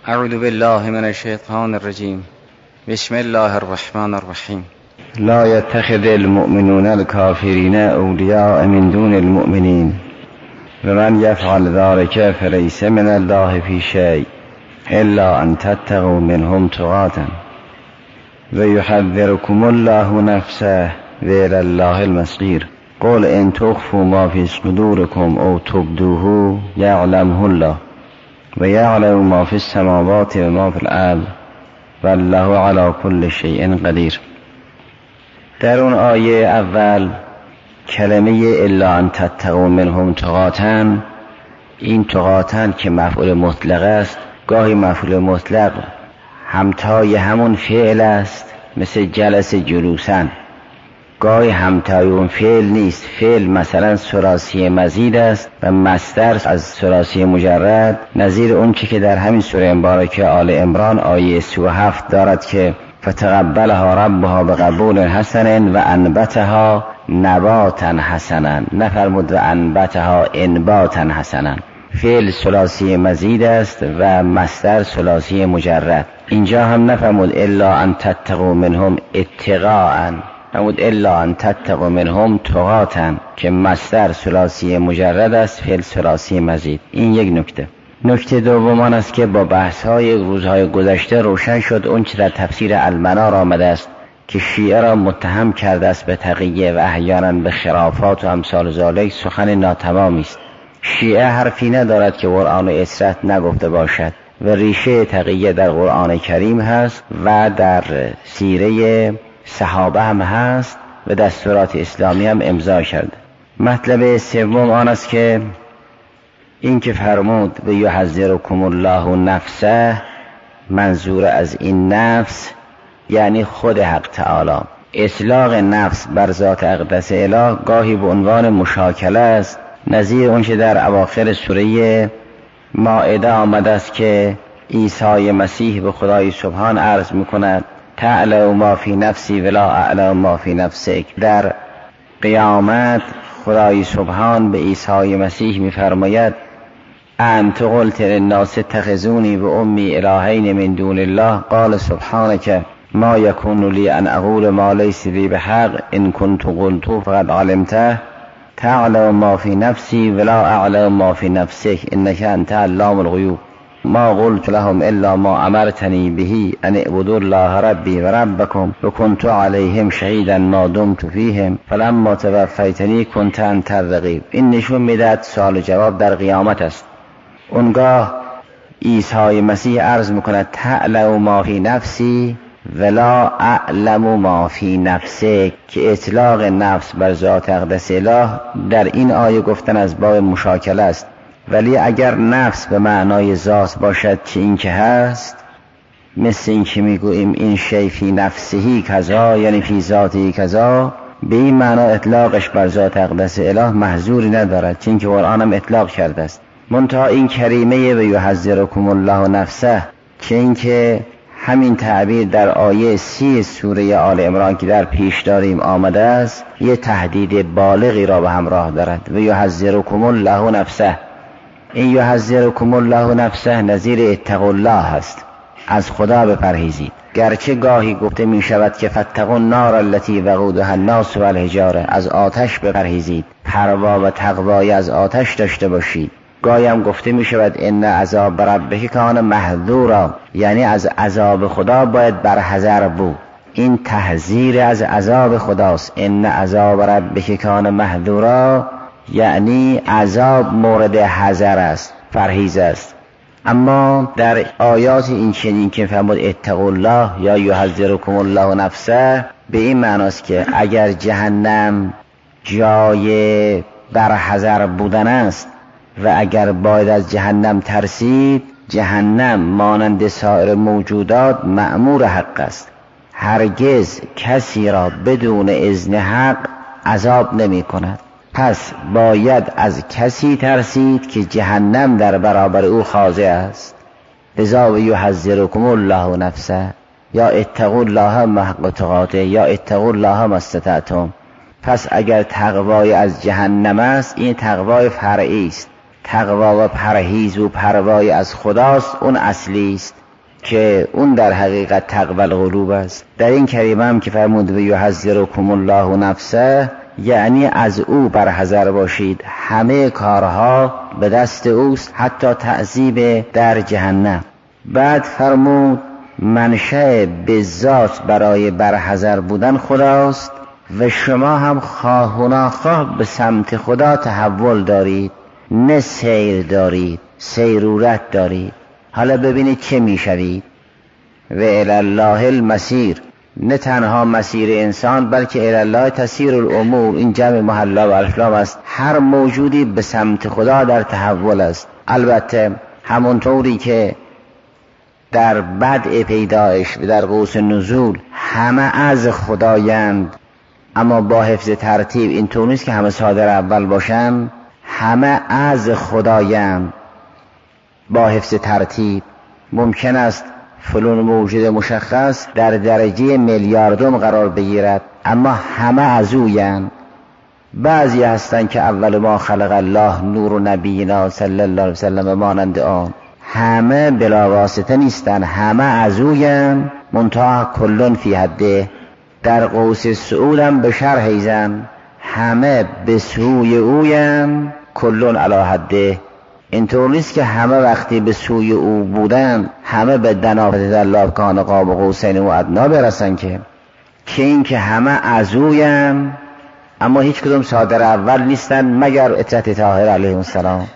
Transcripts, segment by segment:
اعوذ بالله من الشیطان الرجیم. بسم الله الرحمن الرحیم. لا يتخذ المؤمنون الكافرين اولیاء من دون المؤمنین و من یفعل ذلك فلیس من الله فی شیء الا ان تتقوا منهم تقاتا و یحذرکم الله نفسه و الی الله المصیر. قل ان تخفوا ما فی صدورکم او تبدوه یعلمه الله و یعلم ما فی السماوات و ما فی الارض والله علی کل شیء قدیر. در اون آیه اول کلمه الا ان تتقوا منهم تقاتا، این تقاتا که مفعول مطلق است، گاهی مفعول مطلق همتای همون فعل است، مثل جلس جلوسن. گاهی همتای اون فعل نیست، فعل مثلا ثلاثی مزید است و مصدر از ثلاثی مجرد، نظیر اون که در همین سوره مبارکه آل عمران آیه 37 دارد که فتقبلها ربها بقبول حسن و انبتها نباتا حسنا، نفرمود و انبتها انباتا حسنا. فعل ثلاثی مزید است و مصدر ثلاثی مجرد. اینجا هم نفرمود الا ان تتقوا منهم اتقاء، نمود الا ان تتقوا منهم تقاتا که مصدر ثلاثی مجرد است، فعل ثلاثی مزید. این یک نکته. نکته دوم آن است که با بحث‌های روزهای گذشته روشن شد اون چه در تفسیر المنار آمده است که شیعه را متهم کرده است به تقیه و احیانا به خرافات و امثال ذالک، سخن ناتمامی است. شیعه حرفی ندارد که قرآن و اصرت نگفته باشد و ریشه تقیه در قرآن کریم هست و در سیره صحابه هم هست و دستورات اسلامی هم امضا کرده. مطلب سوم آن است که این که فرمود و یحذرکم الله نفسه، منظور از این نفس یعنی خود حق تعالی. اطلاق نفس بر ذات اقدس اله گاهی به عنوان مشاکله است، نظیر اون که در اواخر سوره مائده آمده است که عیسی مسیح به خدای سبحان عرض میکند تعلم ما فی نفسی ولا اعلم ما فی نفسک. در قیامت خدای سبحان به عیسی مسیح میفرماید انت قلت للناس اتخذونی و امی الهین من دون الله قال سبحانك ما یکون لی ان اقول ما لیس لی بحق ان كنت قلت فقد علمته تعلم ما فی نفسی ولا اعلم ما فی نفسک انک انت علام الغیوب. ما قلت لهم الا ما امرتنی به ان اعبدوا الله ربی و ربکم و کنت علیهم شهیدا ما دمت فیهم فلما توفیتنی کنت انت الرقیب. این نشون میدهد سوال و جواب در قیامت است. اونگاه عیسی مسیح عرض میکند تعلم ما فی نفسی ولا اعلم ما فی نفسک، که اطلاق نفس بر ذات اقدس اله در این آیه گفتن از باب مشاکله است. ولی اگر نفس به معنای ذات باشد که این که هست، مثل این که میگوییم این شی فی نفسهی کذا یعنی فی ذاتی کذا، به این معنا اطلاقش بر ذات اقدس اله محظوری ندارد، چون که قرآن هم اطلاق کرده است. منتها این کریمه و یحذرکم الله نفسه که این که همین تعبیر در آیه 30 سوره آل عمران که در پیش داریم آمده است، یه تهدید بالغی را به همراه دارد. و یحذرکم الله نفسه، این یحذرکم الله نفسه نظیر اتقوا الله است، از خدا بپرهیزید. گرچه گاهی گفته می شود که فاتقوا النار التي وقودها الناس والحجاره، از آتش بپرهیزید، پروا و تقوای از آتش داشته باشید. گاهی هم گفته می شود ان عذاب ربک کان محذورا، یعنی از عذاب خدا باید برحذر بود. این تحذیر از عذاب خداست. ان عذاب ربک کان محذورا یعنی عذاب مورد حذر است، پرهیز است. اما در آیات این چنین که فرمود اتقوا الله یا یحذرکم الله نفسه، به این معناست که اگر جهنم جای برحذر بودن است و اگر باید از جهنم ترسید، جهنم مانند سایر موجودات مأمور حق است. هرگز کسی را بدون اذن حق عذاب نمی کند. پس باید از کسی ترسید که جهنم در برابر او خاضع است. لذا یحذرکم الله نفسه یا اتقوا الله حق تقاته یا اتقوا الله ما استطعتم. پس اگر تقوای از جهنم است، این تقوای فرعی است. تقوا و پرهیز و پروای از خداست، اون اصلی است که اون در حقیقت تقوی القلوب است. در این کریمه هم که فرمود و یحذرکم الله نفسه، یعنی از او برحذر باشید، همه کارها به دست اوست، حتی تعذیب در جهنم. بعد فرمود منشأ به ذات برای برحذر بودن خداست و شما هم خواه و ناخواه به سمت خدا تحول دارید، نه سیر دارید، سیرورت دارید. حالا ببینید چه میشوید. و الی الله المسیر، نه تنها مسیر انسان بلکه الی الله تسیر الامور. این جمع محلا و الفلام است. هر موجودی به سمت خدا در تحول است. البته همونطوری که در بدء پیدایش و در قوس نزول همه از خدایند، اما با حفظ ترتیب. این طور نیست که همه صادر اول باشن، همه از خدایند با حفظ ترتیب. ممکن است فلان موجود مشخص در درجه میلیاردم قرار بگیرد، اما همه از اویند. بعضی هستند که اول ما خلق الله نور و نبینا صلی الله علیه وسلم مانند آن. همه بلا واسطه نیستند، همه از اویند، منتها کلون فی حده. در قوس سعود هم به شرح ایزن همه به سوی اویند، کلون علی حده. اینطور نیست که همه وقتی به سوی او بودن همه به دنافت الله کان قاب قوسین و ادنا برسن، که این که همه از اوین، اما هیچ کدوم صادر اول نیستن مگر اطرت طاهر علیه السلام.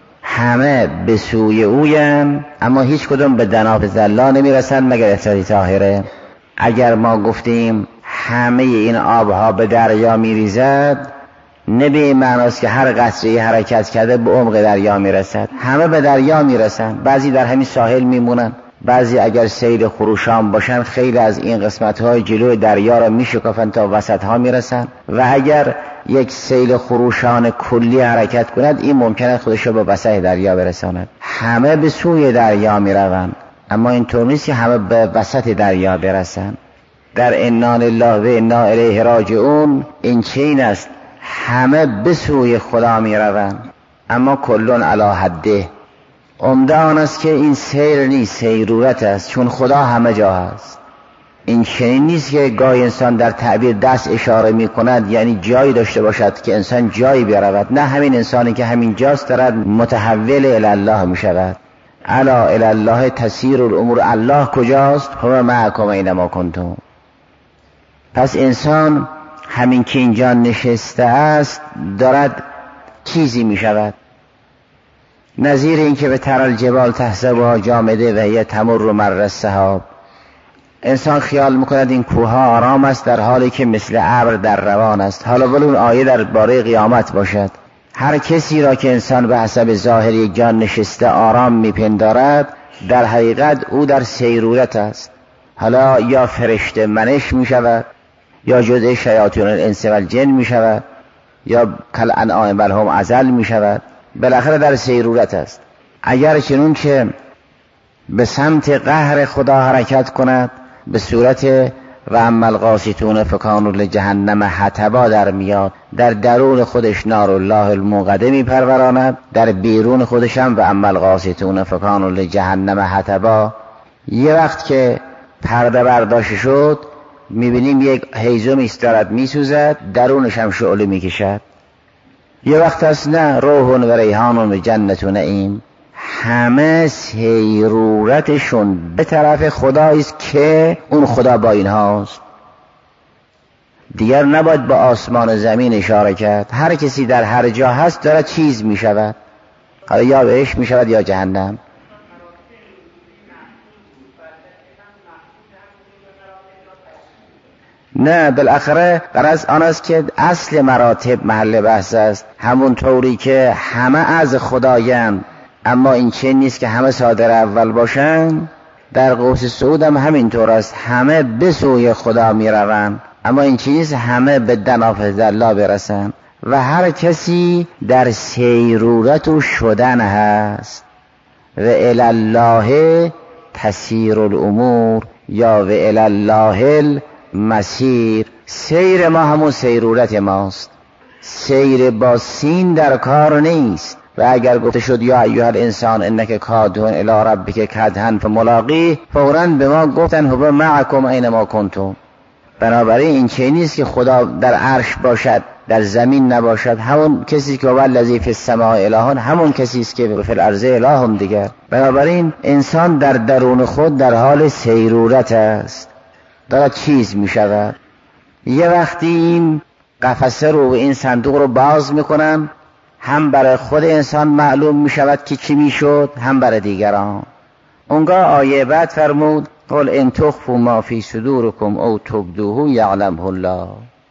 همه به سوی اوین، اما هیچ کدوم به دنافت الله نمیرسن مگر اطرت طاهره. اگر ما گفتیم همه این آبها به دریا میریزد، نه به معناست که هر قطره حرکت کرده به عمق دریا میرسد. همه به دریا میرسن. بعضی در همین ساحل میمونن، بعضی اگر سیل خروشان باشن خیلی از این قسمت‌های جلوی دریا را میشکافن تا وسط‌ها میرسن، و اگر یک سیل خروشان کلی حرکت کند این ممکنه خودش رو به وسط دریا برساند. همه به سوی دریا میروند، اما اینطور نیست که همه به وسط دریا برسن. در انا لله و انا الیه راجعون این چین است، همه به سوی خدا می روند، اما کلون علی حده. عمده آن است که این سیر نیست، سیرورت است، چون خدا همه جا هست. این چنین نیست که گاهی انسان در تعبیر دست اشاره می کند یعنی جایی داشته باشد که انسان جایی برود. نه، همین انسانی که همین جاست دارد متحول الی الله می شود. الا الی الله تسیر الامور. الله کجاست؟ هو معکم اینما کنتم. پس انسان همین که اینجا نشسته است دارد چیزی می شود، نظیر این که به تر الجبال تحسبها جامده و هی تمر مر السحاب. انسان خیال میکند این کوه آرام است در حالی که مثل ابر در روان است. حالا ولی اون آیه در باره قیامت باشد. هر کسی را که انسان به حسب ظاهر یک جان نشسته آرام میپندارد، در حقیقت او در سیرورت است. حالا یا فرشته منش می شود، یا جزء شیاطین الانس و الجن می شود، یا کل انعام بل هم اضل می شود. بالاخره در سیرورت است. اگر چنون که به سمت قهر خدا حرکت کند، به صورت و اما القاسطون فکانوا لجهنم حطبا در میاد. در درون خودش نار الله الموقده می پروراند، در بیرون خودش هم و اما القاسطون فکانوا لجهنم حطبا. یه وقت که پرده برداشته شد میبینیم یک هیزم ایستارد میسوزد، درونش هم شعله میکشد. یه وقت هست نه، روح و ریحان و جنت و نعیم. همه سیرورتشون به طرف خدایست که اون خدا با اینهاست. دیگر نباید با آسمان و زمین اشاره کرد. هر کسی در هر جا هست داره چیز میشود، حالا یا بهش میشود یا جهنم. نه، بالاخره غرض آن است که اصل مراتب محل بحث است. همون طوری که همه از خدایند، اما این چه نیست که همه صادر اول باشن. در قوس سعود هم همین طور است، همه به سوی خدا می روند، اما این چه نیست همه به دنافت الله برسن. و هر کسی در سیرورت و شدن هست. و الی الله تسیر الامور، یا و الی الله مسیر. سیر ما همون سیرورت ماست. سیر با سین در کار نیست، و اگر گفته شد یا ایها الانسان انک کادحون الی ربک کدحا فملاقیه، فوراً به ما گفتن هو معکم اینما کنتم. بنابراین این چه نیست که خدا در عرش باشد در زمین نباشد، همون کسی که هو الذی فی السماء اله، همون کسی است که فی الارض اله دیگر. بنابراین انسان در درون خود در حال سیرورت است، دارد چیز می شود. یه وقتی این قفسه رو و این صندوق رو باز میکنن، هم برای خود انسان معلوم می شود که چی می شد، هم برای دیگران. اونگاه آیه بعد فرمود قل ان تخفوا ما فی صدورکم او تبدوه یعلمه الله.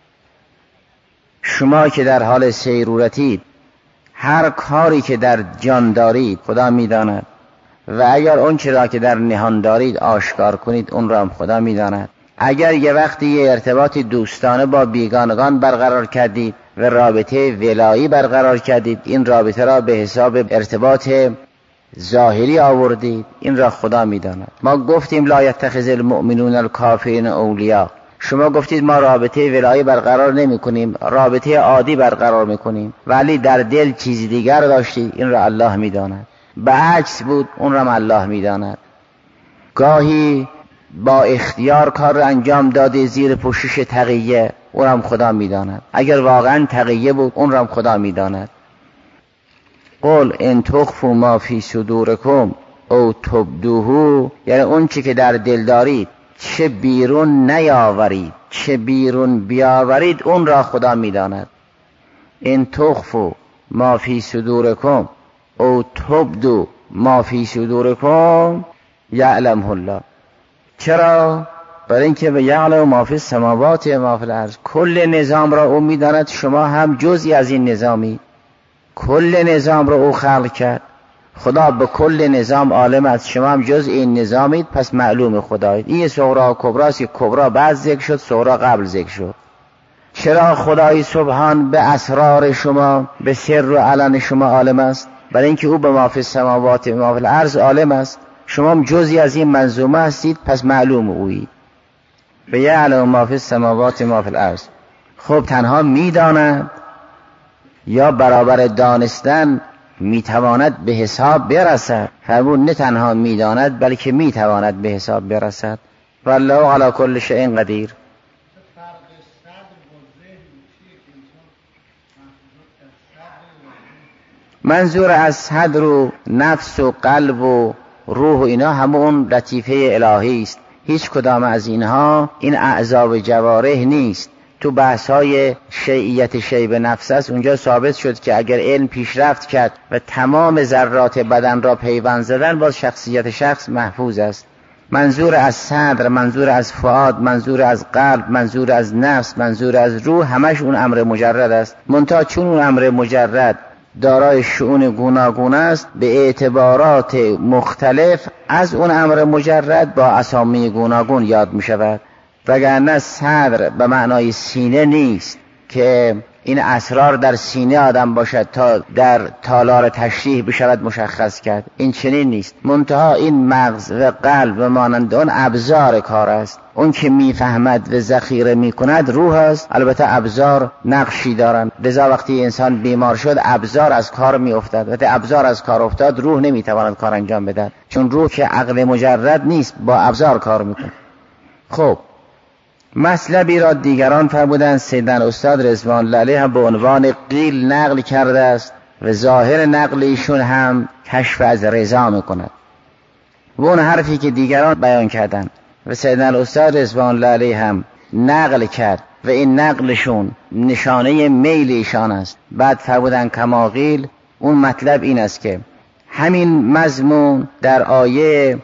شما که در حال سیرورتید، هر کاری که در جان دارید خدا میداند، و اگر اون چرا که در نهان دارید آشکار کنید اون را هم خدا میداند. اگر یه وقتی یه ارتباطی دوستانه با بیگانگان برقرار کردید و رابطه ولایی برقرار کردید، این رابطه را به حساب ارتباط ظاهری آوردید، این را خدا میداند. ما گفتیم لا یتخذ المؤمنون الکافرین اولیاء، شما گفتید ما رابطه ولایی برقرار نمی کنیم، رابطه عادی برقرار میکنیم، ولی در دل چیزی دیگر داشتید، این را الله میداند. به عکس بود، اون را الله میداند. گاهی با اختیار کار را انجام داده زیر پوشش تقیه، اون را خدا میداند. اگر واقعا تقیه بود، اون را خدا میداند. قل ان تخفوا ما فی صدورکم او تبدوه، یعنی اون چی که در دل دارید چه بیرون نیاورید، چه بیرون بیاورید، اون را خدا میداند. ان تخفوا ما فی صدورکم او تبدو ما فی صدورکم یعلمه الله. چرا؟ برای اینکه به یعلم ما فی السماوات و ما فی الارض، کل نظام را او میداند، شما هم جزئی از این نظامی. کل نظام را او خلق کرد، خدا به کل نظام عالم است، شما هم جز این نظامید، پس معلوم خدایید. این صغرا و کبراست که کبرا بعد ذکر شد، صغرا قبل ذکر شد. چرا خدای سبحان به اسرار شما، به سر و علن شما عالم است؟ برای اینکه او به ما فی السماوات و ما فی الارض عالم است، شما هم جزئی از این منظومه هستید، پس معلوم اویید. به یعلم ما فی السماوات و ما فی الارض. خب تنها میداند یا برابر دانستن میتواند به حساب برسد؟ فرمود نه تنها میداند بلکه میتواند به حساب برسد. والله علی کل شیء قدیر. منظور از صدر و نفس و قلب و روح و اینا همون لطیفه الهی است. هیچ کدام از اینها این اعضا و جوارح نیست. تو بحث‌های شیعیت شیء به نفس است، اونجا ثابت شد که اگر علم پیشرفت کرد و تمام ذرات بدن را پیوند زدن، باز شخصیت شخص محفوظ است. منظور از صدر، منظور از فؤاد، منظور از قلب، منظور از نفس، منظور از روح، همش اون امر مجرد است. منتها چون اون امر مجرد دارای شؤون گوناگون است، به اعتبارات مختلف از اون امر مجرد با اسامی گوناگون یاد می شود. وگرنه صدر به معنای سینه نیست که این اسرار در سینه آدم باشد تا در تالار تشریح بشود مشخص کرد. این چنین نیست. منتها این مغز و قلب و مانند اون ابزار کار است. اون که میفهمد و ذخیره میکند روح است. البته ابزار نقشی دارند، لذا وقتی انسان بیمار شد ابزار از کار میافتد. وقتی ابزار از کار افتاد روح نمیتواند کار انجام بدهد، چون روح که عقل مجرد نیست، با ابزار کار میکنه. خب مطلبی را دیگران فرمودند، سیدنا استاد رضوان الله علیه هم به عنوان قیل نقل کرده است و ظاهر نقل ایشون هم کشف از رضا میکند و اون حرفی که دیگران بیان کردند و سیدنا استاد رضوان الله علیه هم نقل کرد و این نقلشون نشانه میل ایشان است. بعد فرمودند کما قیل، اون مطلب این است که همین مضمون در آیه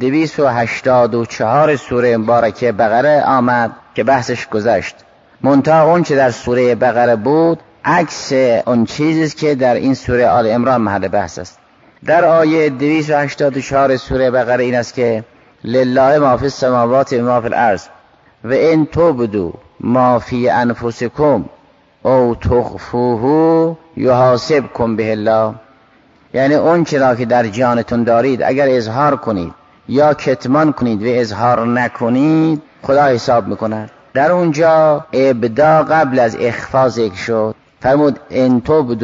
284 سوره مبارکه بقره آمد که بحثش گذشت. منتها اون چه در سوره بقره بود عکس اون چیزی که در این سوره آل عمران محل بحث است. در آیه 284 سوره بقره این است که لله ما فی السماوات و ما فی الارض و ان تبدوا ما فی انفسکم او تخفوه یحاسبکم به الله. یعنی اون چرا که در جانتون دارید اگر اظهار کنید یا کتمان کنید و اظهار نکنید، خدا حساب میکند. در اونجا ابدا قبل از اخفا ذکر شد. فرمود ان تبدو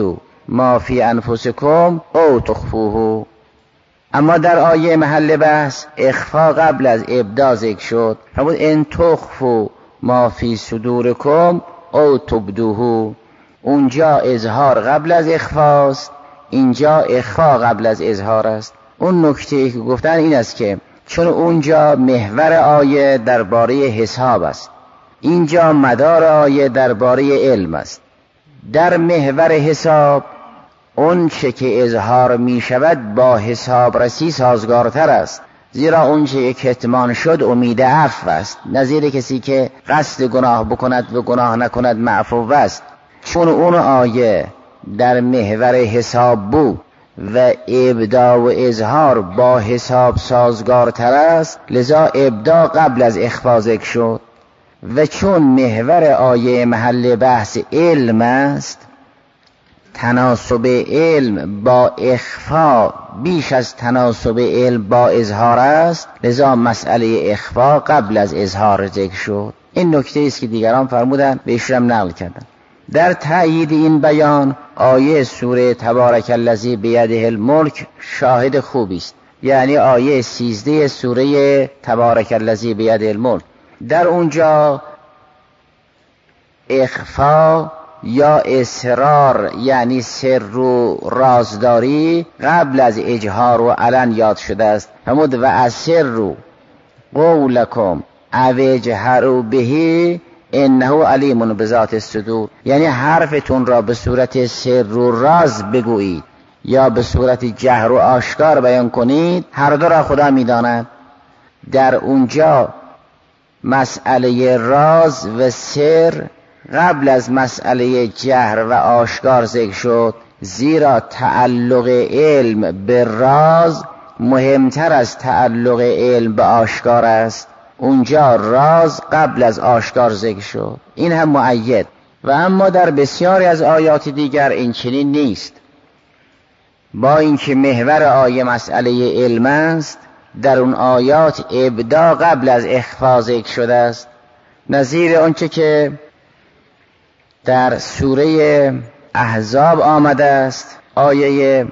ما فی انفسکم او تخفوه. اما در آیه محل بحث اخفا قبل از ابدا ذکر شد. فرمود ان تخفوا ما فی صدورکم او تبدوه. اونجا اظهار قبل از اخفاست، اینجا اخفا قبل از اظهار است. اون نکته که گفتن این است که چون اونجا محور آیه درباره حساب است، اینجا مدار آیه درباره علم است. در محور حساب اون چه که اظهار می شود با حساب رسی سازگارتر است، زیرا اون چه کتمان شد امید عفو است. نظیر کسی که قصد گناه بکند و گناه نکند معفو است. چون اون آیه در محور حساب بود و ابدا و اظهار با حساب سازگارتر است، لذا ابدا قبل از اخفا ذکر شد. و چون محور آیه محل بحث علم است، تناسب علم با اخفا بیش از تناسب علم با اظهار است، لذا مسئله اخفا قبل از اظهار ذکر شد. این نکته است که دیگران فرمودند و ایشون نقل کردند. در تأیید این بیان آیه سوره تبارک الذی بیده الملک شاهد خوبی است، یعنی آیه 13 سوره تبارک الذی بیده الملک. در اونجا اخفا یا اصرار یعنی سر و رازداری قبل از اجهار و علن یاد شده است. فرمود و اسروا قولکم او اجهروا به انه علیم بذات الصدور. یعنی حرفتون را به صورت سر و راز بگویید یا به صورت جهر و آشکار بیان کنید، هر دو را خدا می‌داند. در اونجا مسئله راز و سر قبل از مسئله جهر و آشکار ذکر شد، زیرا تعلق علم به راز مهمتر از تعلق علم به آشکار است. اونجا راز قبل از آشکار ذکر شد. این هم مؤید. و اما در بسیاری از آیات دیگر این چنین نیست. با اینکه محور آیه مسئله علم است، در اون آیات ابدا قبل از اخفا ذکر شده است. نظیر آنچه که در سوره احزاب آمده است، آیه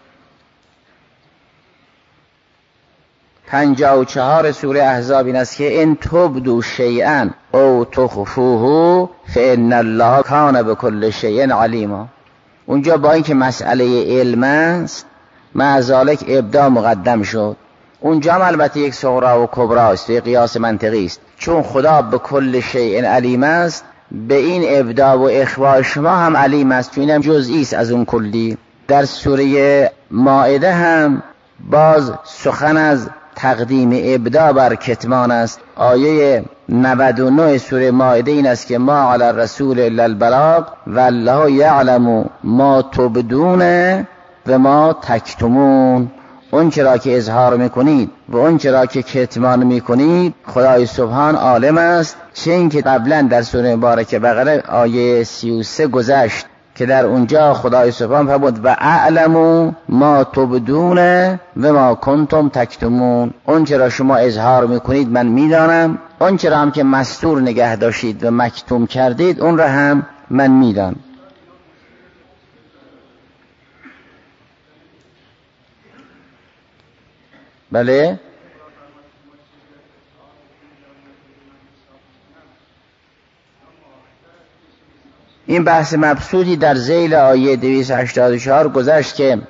54 سوره احزاب این است که ان تبدوا شیئا او تخفوه فان الله کان بكل شیء علیما. اونجا با اینکه مسئله علم است، مع ذلک ابدا مقدم شد. اونجا هم البته یک صغرا و کبرا است، یک قیاس منطقی است. چون خدا به کل شیء علیم است، به این ابدا و اخفا شما هم علیم است، چون اینم جزئی است از اون کلی. در سوره مائده هم باز سخن از تقدیم ابدا بر کتمان است. آیه 99 سوره مائده این است که ما علی الرسول الا البلاغ والله یعلم ما تبدون و ما تکتمون. اون چرا که اظهار میکنید و اون چرا که کتمان میکنید خدای سبحان عالم است. چه این که قبلا در سوره مبارکه بقره آیه 33 گذشت که در اونجا خدای سبحان فرمود و اعلموا ما تبدون و ما کنتم تکتمون. اون چرا شما اظهار میکنید من میدانم، اون چرا هم که مستور نگه داشتید و مکتوم کردید اون را هم من میدانم. بله این بحث مبسوطی در ذیل آیه 284 گذشت که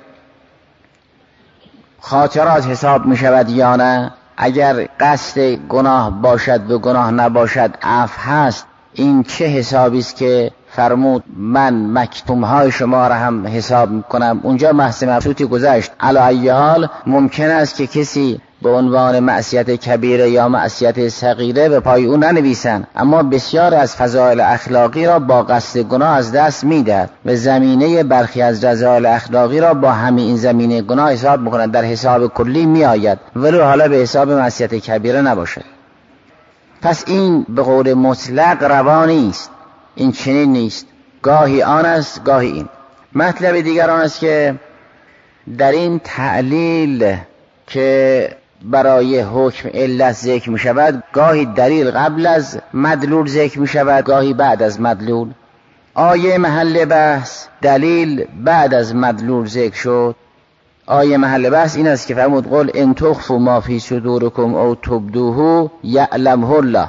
خاطرات حساب می شود یا نه. اگر قصد گناه باشد و گناه نباشد عفو هست، این چه حسابی است که فرمود من مکتوم های شما را هم حساب میکنم. اونجا بحث مبسوطی گذشت. علی ای حال ممکن است که کسی به عنوان معصیت کبیره یا معصیت صغیره به پای اون ننویسن، اما بسیار از فضائل اخلاقی را با قصد گناه از دست میدهد و زمینه برخی از رذائل اخلاقی را با همین این زمینه گناه حساب میکنند. در حساب کلی میآید ولو حالا به حساب معصیت کبیره نباشد. پس این به قول مطلق روا نیست، این چنین نیست، گاهی آن است گاهی این. مطلب دیگر آن است که در این تعلیل که برای حکم علت ذکر می شود، گاهی دلیل قبل از مدلول ذکر می شود، گاهی بعد از مدلول. آیه محل بحث دلیل بعد از مدلول ذکر شد. آیه محل بحث این است که فرمود قل ان تخفوا ما فی صدورکم او تبدوه یعلمه الله.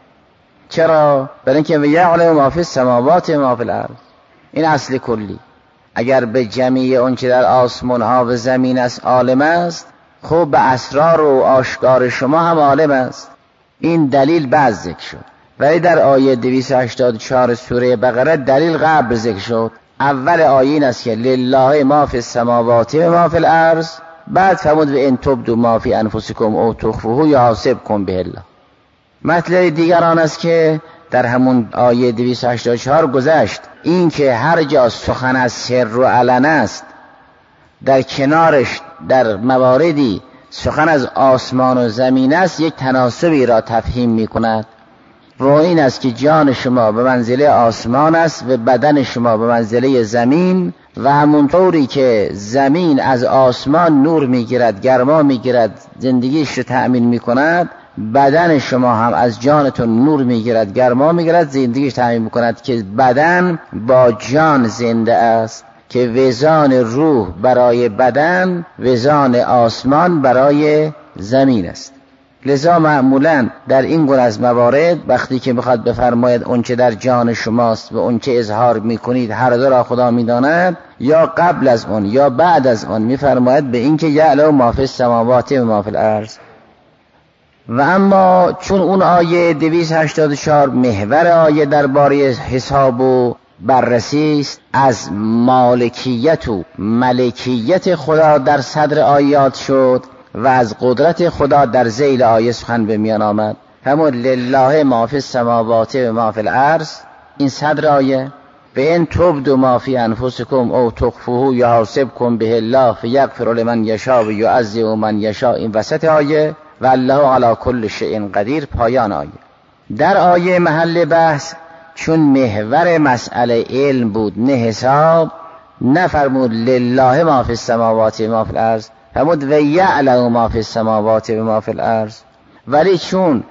چرا؟ برای اینکه یعلم ما فی السماوات و ما فی الارض. این اصل کلی. اگر به جمیع اون چه در آسمان ها و زمین است عالم است، خب به اسرار و آشکار شما هم عالم است. این دلیل بعد ذکر شد. ولی در آیه 284 سوره بقره دلیل قبل ذکر شد. اول آیه این است که لله ما فی السماوات و ما فی الارض، بعد فرمود و ان تبدوا ما فی انفسکم او تخفوه یحاسبکم به الله. مطلب دیگر آن است که در همون آیه 284 گذشت، این که هر جا سخن از سر و علن است، در کنارش در مواردی سخن از آسمان و زمین است، یک تناسبی را تفهیم می کند. و این است که جان شما به منزله آسمان است و بدن شما به منزله زمین، و همونطوری که زمین از آسمان نور میگیرد، گرما میگیرد، زندگیش رو تأمین میکند، بدن شما هم از جانتون نور میگیرد، گرما میگیرد، زندگیش تأمین میکند. که بدن با جان زنده است، که وزان روح برای بدن، وزان آسمان برای زمین است. لذا معمولا در این گونه از موارد وقتی که میخواد بفرماید اون چه در جان شماست و اون چه اظهار میکنید هر دو را خدا میداند، یا قبل از اون یا بعد از اون میفرماید به این که یعلم ما فی السماوات و ما فی الارض. و اما چون اون آیه 284 محور آیه درباره حساب و بررسی است، از مالکیت و ملکیت خدا در صدر آیات شد و از قدرت خدا در ذیل آیه سخن به میان آمد. همون لله ما فی السماوات و ما فی الارض، این صدر آیه. به ان تبدوا ما فی انفسکم او تخفوه یحاسبکم به الله فیغفر لمن یشاء و یعذب من یشاء، این وسط آیه. و الله علی کل شیء قدیر، پایان آیه. در آیه محل بحث چون محور مسئله علم بود نه حساب، نفرمود لله ما فی السماوات و ما فی الارض، فرمود و یعلم ما فی السماوات و ما فی الارض. ولی چون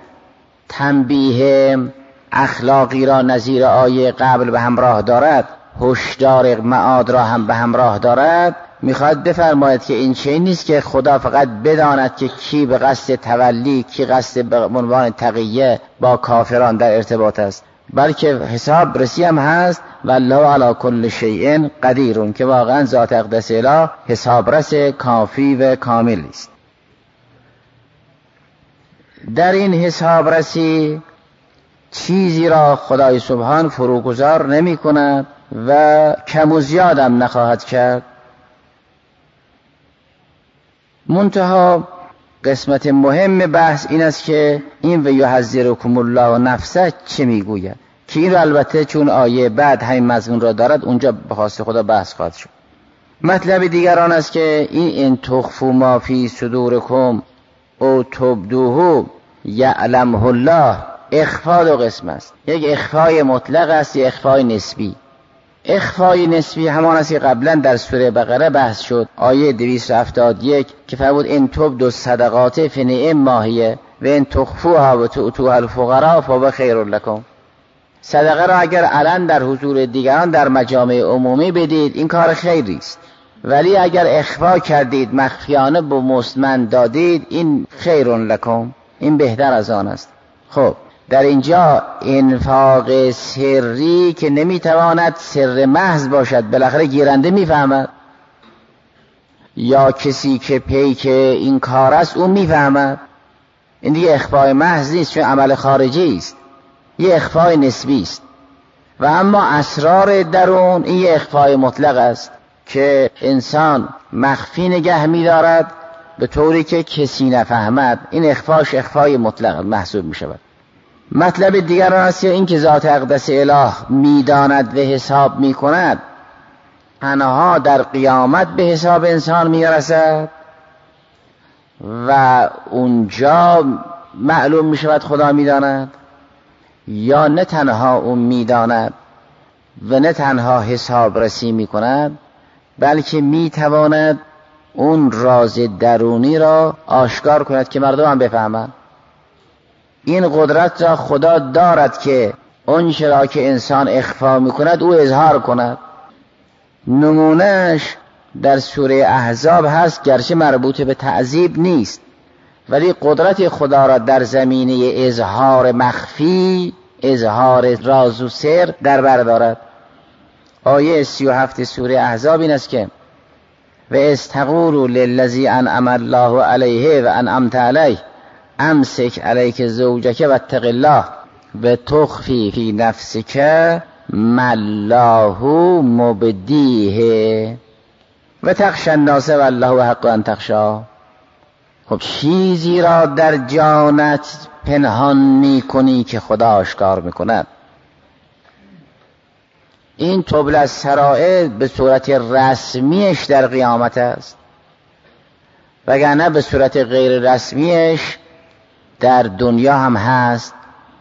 تنبیه اخلاقی را نظیر آیه قبل به همراه دارد، هشدار معاد را هم به همراه دارد، میخواد بفرماید که این چیزی نیست که خدا فقط بداند که کی به قصد تولی، کی قصد به عنوان تقیه با کافران در ارتباط است، بلکه حساب رسی هم هست. والله علی کل شیء قدیر، که واقعا ذات اقدس اله حساب رس کافی و کامل است. در این حساب رسی چیزی را خدای سبحان فروگذار نمی کند و کم و زیاد هم نخواهد کرد. منتها قسمت مهم بحث این است که این و یحذرکم الله نفسه چه میگوید، که این را البته چون آیه بعد همین مضمون را دارد اونجا به خواست خدا بحث خواهد شد. مطلب دیگر آن است که این ان تخفوا ما فی صدورکم او تبدوه یعلمه الله، اخفا دو قسم است. یک اخفای مطلق است، یک اخفای نسبی. اخفای نسبی همان است که قبلا در سوره بقره بحث شد، آیه 271 که فرمود ان تبدوا الصدقات فنعم ما هی و ان تخفوها و تؤتوها الفقراء فهو خیر لکم. صدقه را اگر علن در حضور دیگران در مجامع عمومی بدید این کار خیری است، ولی اگر اخفا کردید، مخفیانه به مستمند دادید، این خیر لکم، این بهتر از آن است. خب در اینجا انفاق سری که نمیتواند سر محض باشد، بالاخره گیرنده میفهمد، یا کسی که پیک این کار است اون میفهمد، این دیگه اخفای محض نیست، چون عمل خارجی است، یه اخفای نسبی است. و اما اسرار درون این یه اخفای مطلق است که انسان مخفی نگه می‌دارد به طوری که کسی نفهمد، این اخفاش اخفای مطلق محسوب می‌شود. مطلب دیگر آن است که این که ذات اقدس اله می‌داند و حساب می‌کند، تنها در قیامت به حساب انسان می‌رسد و اونجا معلوم می‌شود خدا می‌داند، یا نه تنها اون می‌داند و نه تنها حساب رسی می‌کند، بلکه می‌تواند اون راز درونی را آشکار کند که مردم هم بفهمند. این قدرت را خدا دارد که اون چرا که انسان اخفا میکند او اظهار کند. نمونهش در سوره احزاب هست، گرچه مربوط به تعذیب نیست ولی قدرت خدا را در زمینه اظهار مخفی، اظهار راز و سر در بر دارد. آیه 37 سوره احزاب این است که و استغفروا للذی انعم الله علیه و انعمت علیه امسک علیک زوجک واتق الله و تخفی فی نفسک ما الله مبدیه و تخشی الناس والله حق ان تخشاه. خب چیزی را در جانت پنهان میکنی که خدا آشکار میکند. این تبل السرائر به صورت رسمیش در قیامت است، وگرنه به صورت غیر رسمیش در دنیا هم هست.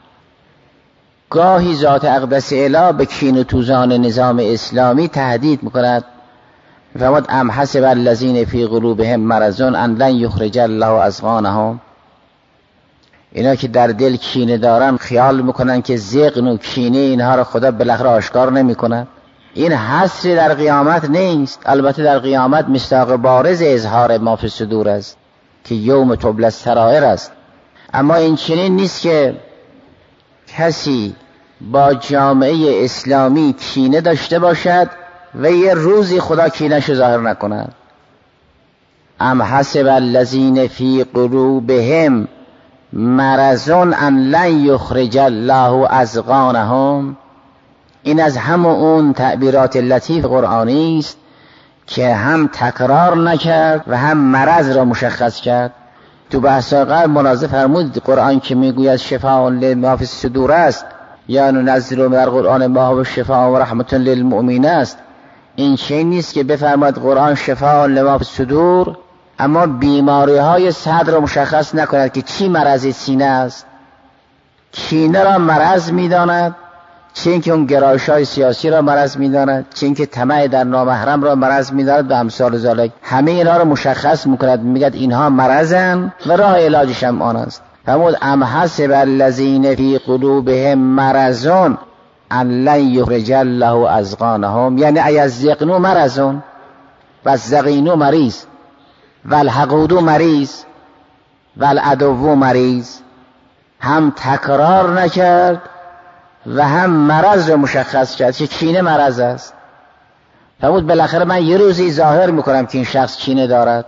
گاهی ذات اقدس اله به کین و توزان نظام اسلامی تهدید میکند، فرمود ام حسب الذین فی قلوبهم مرض ان لن یخرج الله اضغانهم. اینا که در دل کینه دارن خیال میکنن که زغن و کینه اینها را خدا بالاخره آشکار نمیکنه. این حصری در قیامت نیست. البته در قیامت مصداق بارز اظهار ما فی الصدور است که یوم تبلی السرائر است. اما این چنین نیست که کسی با جامعه اسلامی کینه داشته باشد و یه روزی خدا کینه‌شو ظاهر نکند. ام حسب الذین فی قلوبهم مرض ان لن یخرج الله اضغانهم. این از همون اون تعبیرات لطیف قرآنی است که هم تکرار نکرد و هم مرض را مشخص کرد. تو بحث قبل ملاحظه فرمود قرآن که میگوید شفاء لما فی الصدور است یا ننزل من القرآن ما هو شفاء و رحمت للمؤمنین است. این چیزی نیست که بفرماید قرآن شفاء لما فی الصدور اما بیماری های صدر را مشخص نکند که چی مرض سینه است. کینه را مرض میداند، چه اینکه اون گرایش های سیاسی را مرض میداند، چه اینکه طمع در نامحرم را مرض میداند و امثال ذالک. همه اینا را مشخص میکند، میگد اینها مرضن و راه علاجش هم آن است. فرمود ام حسب الذین فی قلوبهم مرض ان لن یخرج الله اضغانهم، یعنی ای الزغن مرض و الزغین مریض و الحقود مریض و العدو مریض. هم تکرار نکرد و هم مرض رو مشخص کرد که کینه مرض است. فرمود بالاخره من یه روزی ظاهر میکنم که این شخص کینه دارد.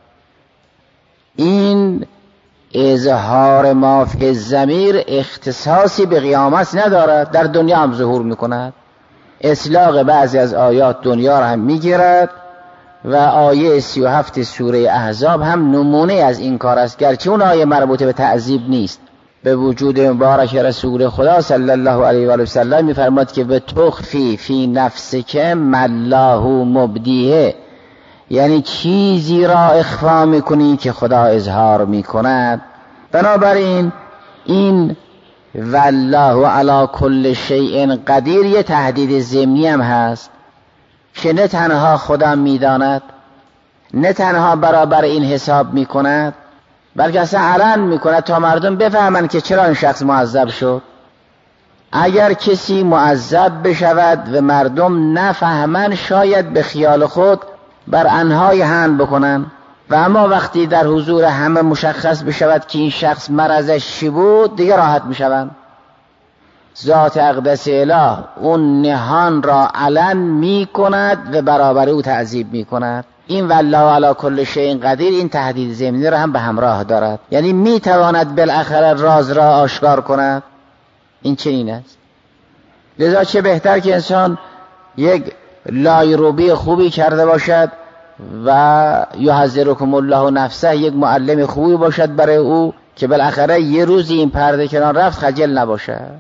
این اظهار ما فی الضمیر اختصاصی به قیامت ندارد، در دنیا هم ظهور میکند. اطلاق بعضی از آیات دنیا را هم میگیرد و آیه 37 سوره احزاب هم نمونه از این کار است، گرچه اون آیه مربوط به تعذیب نیست. به وجود مبارک رسول خدا صلی الله علیه و سلم میفرماد که به تخفی فی نفسک ما الله مبدیه، یعنی چیزی را اخفا میکنی که خدا اظهار میکند. بنابراین این والله علی کل شیء قدیر یه تهدید ضمنی هم هست که نه تنها خدا میداند، نه تنها برابر این حساب میکند، بلکه اصلا علن میکند تا مردم بفهمند که چرا این شخص معذب شد. اگر کسی معذب بشود و مردم نفهمند شاید به خیال خود بر انهای حمل بکنن، و اما وقتی در حضور همه مشخص بشود که این شخص مرضش چی بود دیگه راحت میشوند. ذات اقدس اله اون نهان را علن میکند و برابر او تعذیب میکند. این والله علی کل شیء قدیر این تهدید ضمنی را هم به همراه دارد، یعنی میتواند بالاخره راز را آشکار کند. این چنین است. لذا چه بهتر که انسان یک لایروبی خوبی کرده باشد و یحذرکم الله نفسه، یک معلم خوبی باشد برای او که بالاخره یه روزی این پرده کنار رفت خجل نباشد.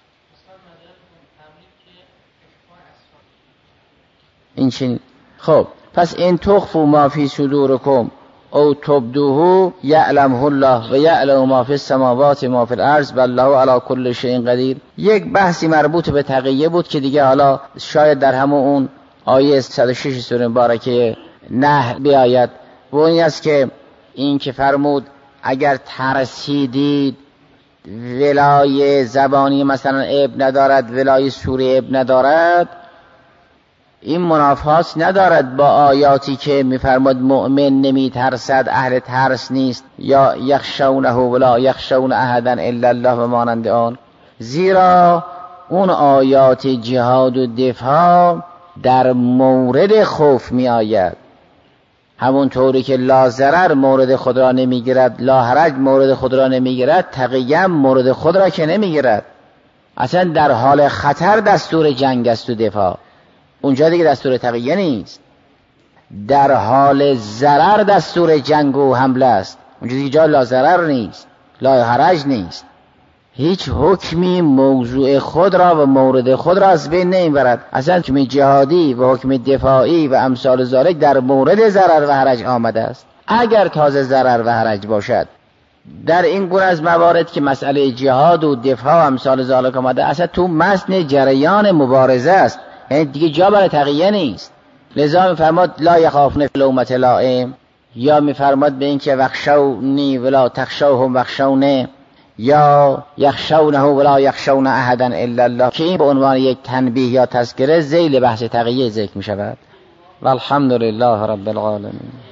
این چنین. خب پس این تخفوا ما فی صدورکم او تبدوه یعلمه الله و یعلم ما فی السماوات ما فی الارض والله علی کل شیء قدیر. یک بحثی مربوط به تقیه بود که دیگه حالا شاید در همون اون آیه 106 سوره مبارکه نحل بیاید، و این است که این که فرمود اگر ترسیدید ولای زبانی مثلا عیب ندارد، ولای سوری عیب ندارد، این منافات ندارد با آیاتی که میفرماد مؤمن نمی ترسد، اهل ترس نیست، یا یخشونه ولا یخشون احدا الا الله و مانند آن. زیرا اون آیات جهاد و دفاع در مورد خوف می آید، همون طوری که لا ضرر مورد خود را نمیگیرد، لا حرج مورد خود را نمیگیرد، تقیه مورد خود را که نمیگیرد. اصلا در حال خطر دستور جنگ است و دفاع، اونجا دیگه دستور تقیه نیست. در حال ضرر دستور جنگ و حمله است، اونجا دیگه جا لا ضرر نیست، لا حرج نیست. هیچ حکمی موضوع خود را و مورد خود را از بین نمیبرد. اصلا حکم جهادی و حکم دفاعی و امثال ذالک در مورد ضرر و حرج آمده است، اگر تازه ضرر و حرج باشد. در این گونه از موارد که مسئله جهاد و دفاع و امثال ذالک آمده، اصلا تو متن جریان مبارزه است، یعنی دیگه جا برای تقیه نیست. لذا میفرماد لا یخافون لومة لائم، یا میفرماد به این که وخشونی ولا تخشوهم وخشونه، یا یخشونه ولا یخشون احدا الا الله، که این به عنوان یک تنبیه یا تذکره ذیل بحث تقیه ذکر می شود. والحمد لله رب العالمین.